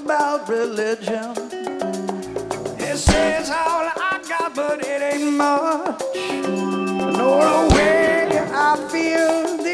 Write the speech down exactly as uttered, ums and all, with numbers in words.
about religion. It says all I got, but it ain't much. Nor the way I feel